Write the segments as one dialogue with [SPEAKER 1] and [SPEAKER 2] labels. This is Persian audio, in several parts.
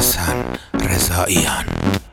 [SPEAKER 1] حسن رضاییان.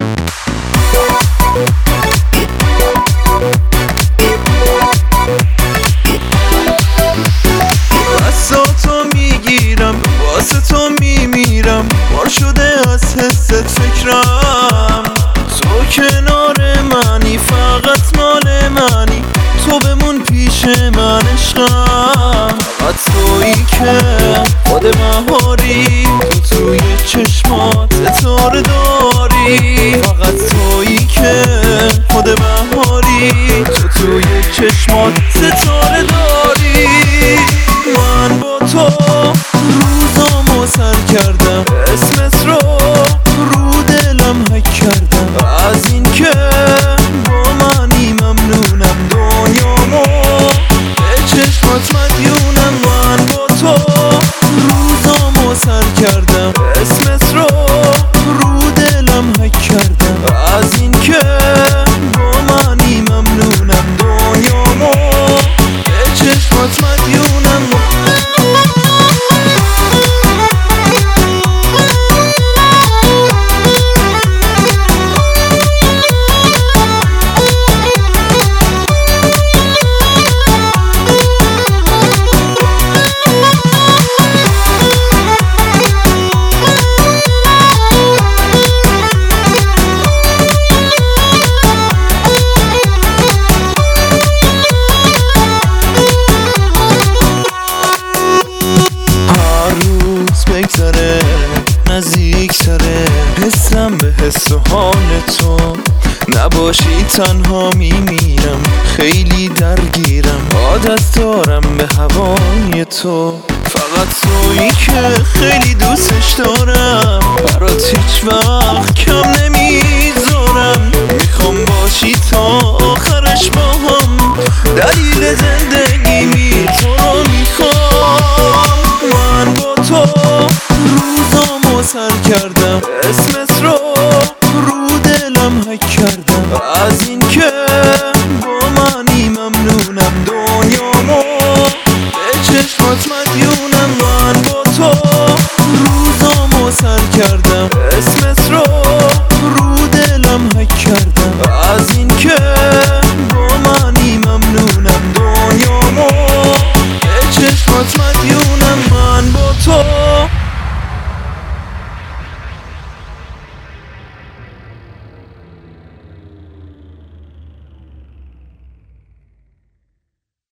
[SPEAKER 2] بساتو میگیرم واسه تو میمیرم، بار شده از حست فکرم. تو کنار منی فقط مال منی، تو بمون پیش من عشقم. فقط تویی که خود بهاری، تو توی چشمات ستاره داری. فقط تویی که خود بهاری، تو توی چشمات ستاره داری. من با تو روزامو سر کردم، اسمت رو دلم حک کردم. از این که با منی ممنونم، دنیامو به چشمات مدیونم. من با تو روزامو سر کردم، اسمت رو دلم حک کردم. از این که با منی ممنونم، دنیامو به چشمات مدیونم. بگذره نزدیک تره، حسم به حس و حال تو. نباشی تنها میمیرم، خیلی درگیرم، عادت دارم به هوای تو. فقط تویی که خیلی دوستش دارم، برات هیچ وقت کم نمیذارم. میخوام باشی تا آخرش با هم، دلیل